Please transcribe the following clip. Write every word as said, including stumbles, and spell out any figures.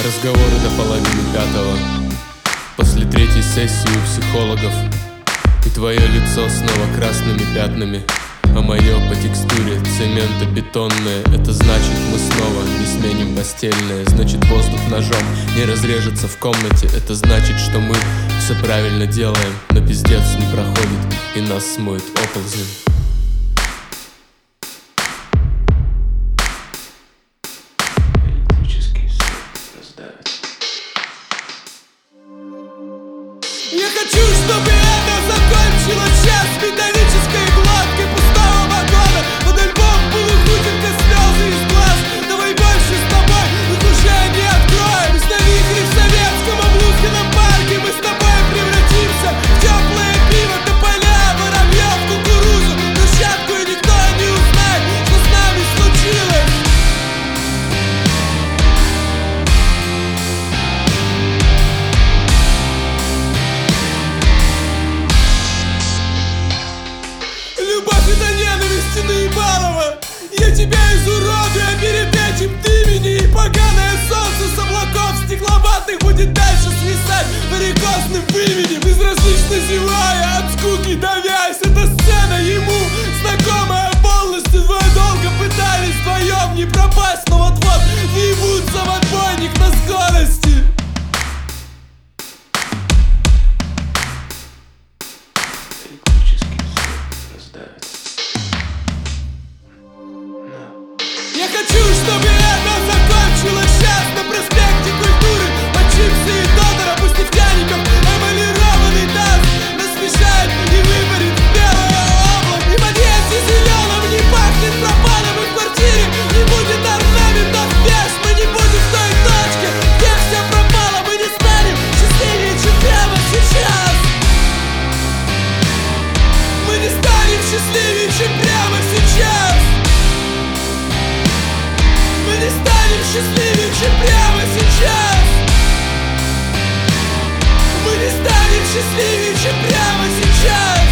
Разговоры на половину пятого, после третьей сессии у психологов. И твое лицо снова красными пятнами, а мое по текстуре цементобетонное. Это значит, мы снова не сменим постельное. Значит, воздух ножом не разрежется в комнате. Это значит, что мы все правильно делаем, но пиздец не проходит и нас смоет оползнем. Я хочу, чтобы это закончилось сейчас металлической гладкой пустого вагона. Под альбом полухутинка слезы из глаз. Давай больше с тобой, мы уже не откроем. Из навигри в советском облузкином парке мы с тобой превратимся в теплое пиво, тополя, воробьев, кукурузу, брусчатку, и никто не узнает, что с нами случилось. Любовь — это ненависть, наебалова. Я тебя изуродую, а перед этим ты меня. И поганое солнце с облаков стекловатых будет дальше свисать варикозным выменем. Безразлично зевая, от скуки давясь. Эта сцена ему знакомая полностью. Двое долго пытались вдвоем не пропасть, но вот-вот въебутся в отбойник на скорости. Я хочу, чтобы это закончилось сейчас на проспекте Культуры. Под чипсы и донора, пусть нефтяников эмалированный таз нас смешает и выборит в белое облако. И в подъезде зеленом не пахнет пропаном, и в квартире не будет орнаментов пеш. Мы не будем в той точке, где все пропало. Мы не станем счастливее, чем прямо сейчас. Мы не станем счастливее, чем прямо сейчас. Мы не станем счастливее, чем прямо сейчас. Мы не станем счастливее, чем прямо сейчас.